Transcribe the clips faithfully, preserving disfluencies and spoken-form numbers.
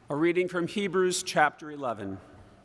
A reading from Hebrews chapter eleven.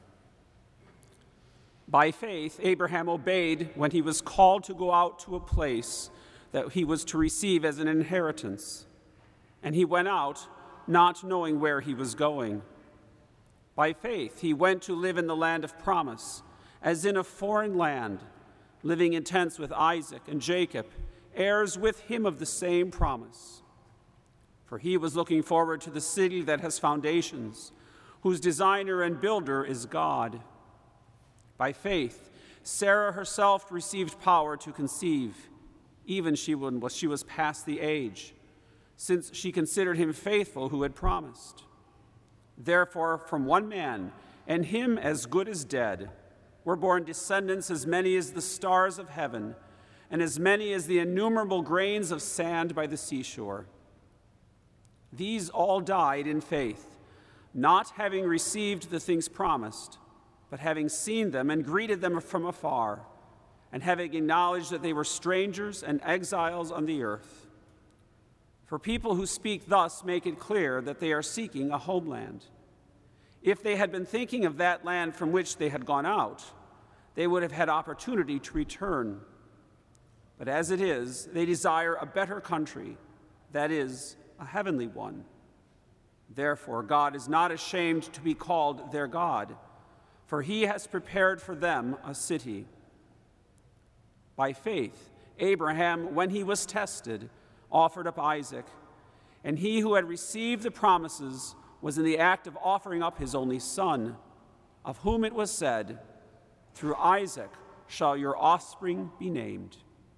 By faith, Abraham obeyed when he was called to go out to a place that he was to receive as an inheritance. And he went out, not knowing where he was going. By faith, he went to live in the land of promise, as in a foreign land, living in tents with Isaac and Jacob, heirs with him of the same promise. For he was looking forward to the city that has foundations, whose designer and builder is God. By faith, Sarah herself received power to conceive, even she when she was past the age, since she considered him faithful who had promised. Therefore, from one man, and him as good as dead, were born descendants as many as the stars of heaven, and as many as the innumerable grains of sand by the seashore. These all died in faith, not having received the things promised, but having seen them and greeted them from afar, and having acknowledged that they were strangers and exiles on the earth. For people who speak thus make it clear that they are seeking a homeland. If they had been thinking of that land from which they had gone out, they would have had opportunity to return. But as it is, they desire a better country, that is, a heavenly one. Therefore, God is not ashamed to be called their God, for he has prepared for them a city. By faith, Abraham, when he was tested, offered up Isaac, and he who had received the promises was in the act of offering up his only son, of whom it was said, "Through Isaac shall your offspring be named."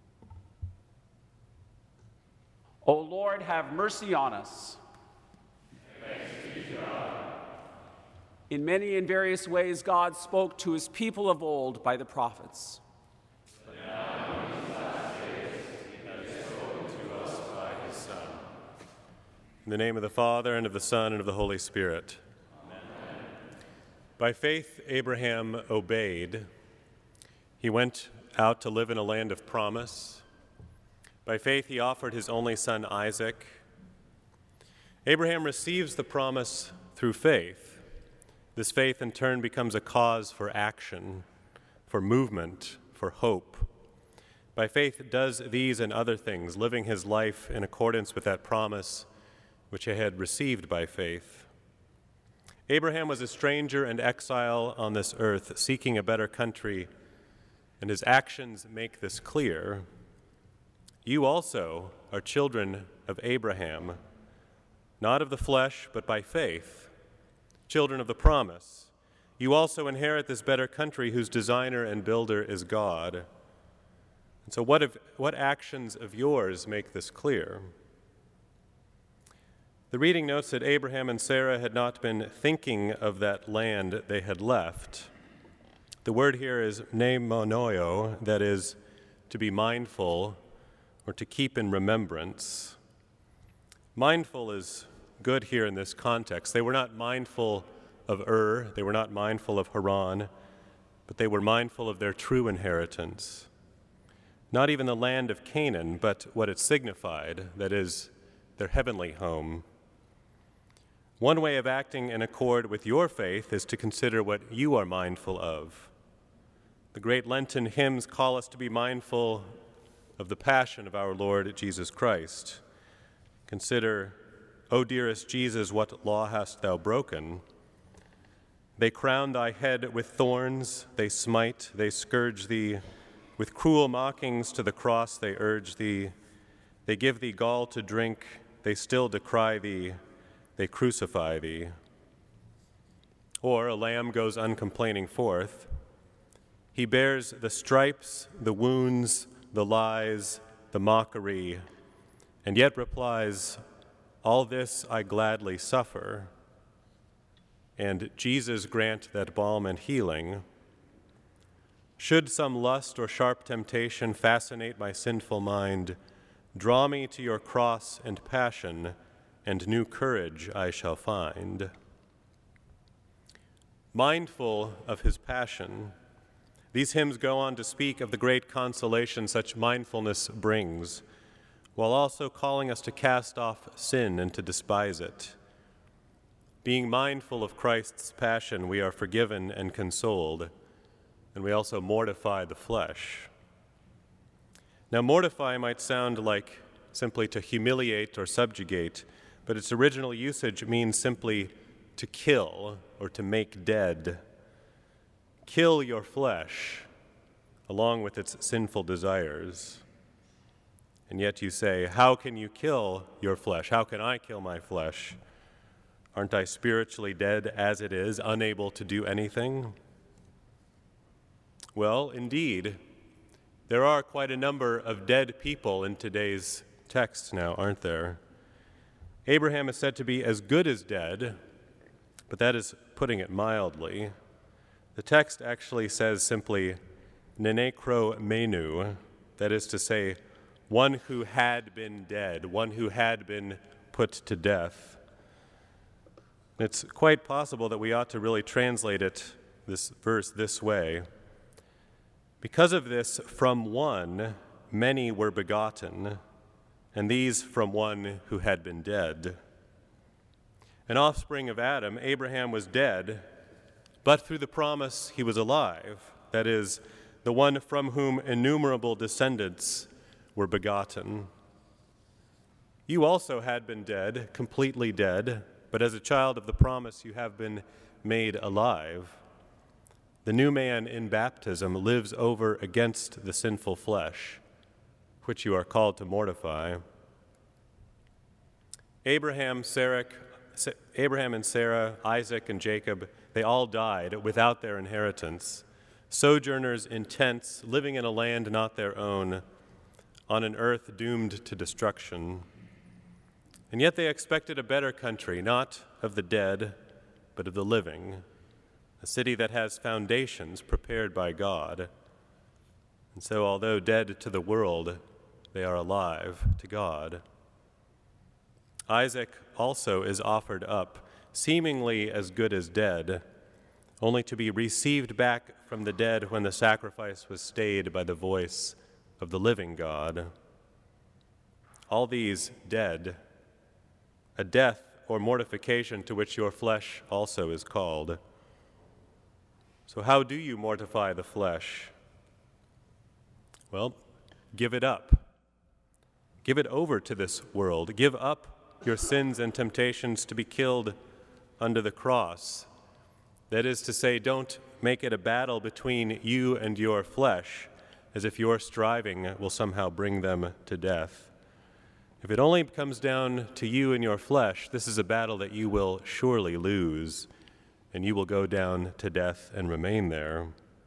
O Lord, have mercy on us. Thanks be to God. In many and various ways, God spoke to his people of old by the prophets. But now, in these last days, he has spoken to us by his Son. In the name of the Father, and of the Son, and of the Holy Spirit. Amen. By faith, Abraham obeyed. He went out to live in a land of promise. By faith, he offered his only son, Isaac. Abraham receives the promise through faith. This faith, in turn, becomes a cause for action, for movement, for hope. By faith, does these and other things, living his life in accordance with that promise which he had received by faith. Abraham was a stranger and exile on this earth, seeking a better country, and his actions make this clear. You also are children of Abraham, not of the flesh, but by faith, children of the promise. You also inherit this better country whose designer and builder is God. And so what, if, what actions of yours make this clear? The reading notes that Abraham and Sarah had not been thinking of that land they had left. The word here is mnemonoio, that is, to be mindful or to keep in remembrance. Mindful is good here in this context. They were not mindful of Ur, they were not mindful of Haran, but they were mindful of their true inheritance. Not even the land of Canaan, but what it signified, that is, their heavenly home. One way of acting in accord with your faith is to consider what you are mindful of. The great Lenten hymns call us to be mindful of the passion of our Lord Jesus Christ. Consider, O dearest Jesus, what law hast thou broken? They crown thy head with thorns, they smite, they scourge thee. With cruel mockings to the cross they urge thee. They give thee gall to drink, they still decry thee, they crucify thee. Or a lamb goes uncomplaining forth. He bears the stripes, the wounds, the lies, the mockery, and yet replies, all this I gladly suffer. And Jesus grant that balm and healing. Should some lust or sharp temptation fascinate my sinful mind, draw me to your cross and passion, and new courage I shall find. Mindful of his passion, these hymns go on to speak of the great consolation such mindfulness brings, while also calling us to cast off sin and to despise it. Being mindful of Christ's passion, we are forgiven and consoled, and we also mortify the flesh. Now, mortify might sound like simply to humiliate or subjugate, but its original usage means simply to kill or to make dead. Kill your flesh along with its sinful desires. And yet you say, how can you kill your flesh? How can I kill my flesh? Aren't I spiritually dead as it is, unable to do anything? Well, indeed, there are quite a number of dead people in today's text now, aren't there? Abraham is said to be as good as dead, but that is putting it mildly. The text actually says simply, nenekro menu, that is to say, one who had been dead, one who had been put to death. It's quite possible that we ought to really translate it, this verse, this way. Because of this, from one, many were begotten, and these from one who had been dead. An offspring of Adam, Abraham was dead, but through the promise he was alive, that is, the one from whom innumerable descendants were begotten. You also had been dead, completely dead, but as a child of the promise you have been made alive. The new man in baptism lives over against the sinful flesh, which you are called to mortify. Abraham, Sarah, Abraham and Sarah, Isaac and Jacob, they all died without their inheritance, sojourners in tents, living in a land not their own, on an earth doomed to destruction. And yet they expected a better country, not of the dead, but of the living, a city that has foundations prepared by God. And so, although dead to the world, they are alive to God. Isaac also is offered up, seemingly as good as dead, only to be received back from the dead when the sacrifice was stayed by the voice of the living God. All these dead, a death or mortification to which your flesh also is called. So how do you mortify the flesh? Well, give it up. Give it over to this world. Give up your sins and temptations to be killed under the cross. That is to say, don't make it a battle between you and your flesh, as if your striving will somehow bring them to death. If it only comes down to you and your flesh, this is a battle that you will surely lose, and you will go down to death and remain there.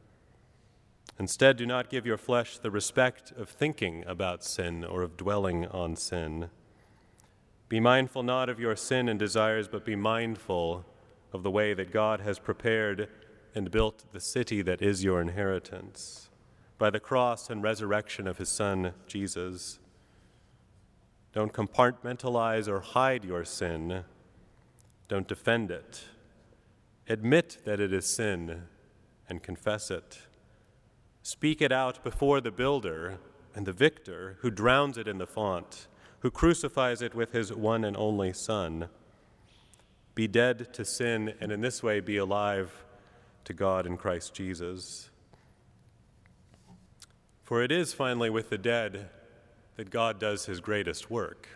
Instead, do not give your flesh the respect of thinking about sin or of dwelling on sin. Be mindful not of your sin and desires, but be mindful of the way that God has prepared and built the city that is your inheritance, by the cross and resurrection of his Son, Jesus. Don't compartmentalize or hide your sin. Don't defend it. Admit that it is sin and confess it. Speak it out before the builder and the victor who drowns it in the font, who crucifies it with his one and only Son. Be dead to sin, and in this way be alive to God in Christ Jesus. For it is finally with the dead that God does his greatest work.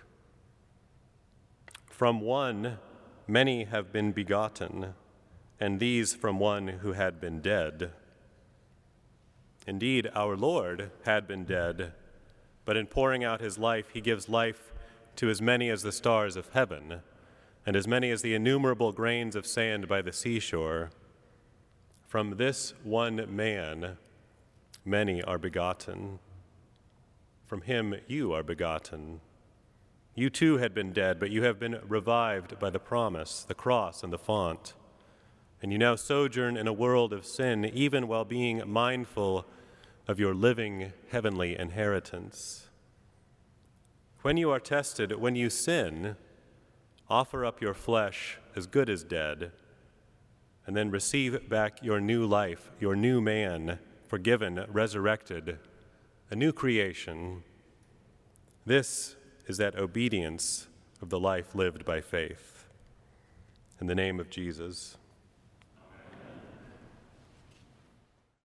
From one, many have been begotten, and these from one who had been dead. Indeed, our Lord had been dead, but in pouring out his life, he gives life to as many as the stars of heaven, and as many as the innumerable grains of sand by the seashore. From this one man, many are begotten. From him you are begotten. You too had been dead, but you have been revived by the promise, the cross, and the font. And you now sojourn in a world of sin, even while being mindful of your living heavenly inheritance. When you are tested, when you sin, offer up your flesh as good as dead, and then receive back your new life, your new man, forgiven, resurrected, a new creation. This is that obedience of the life lived by faith. In the name of Jesus.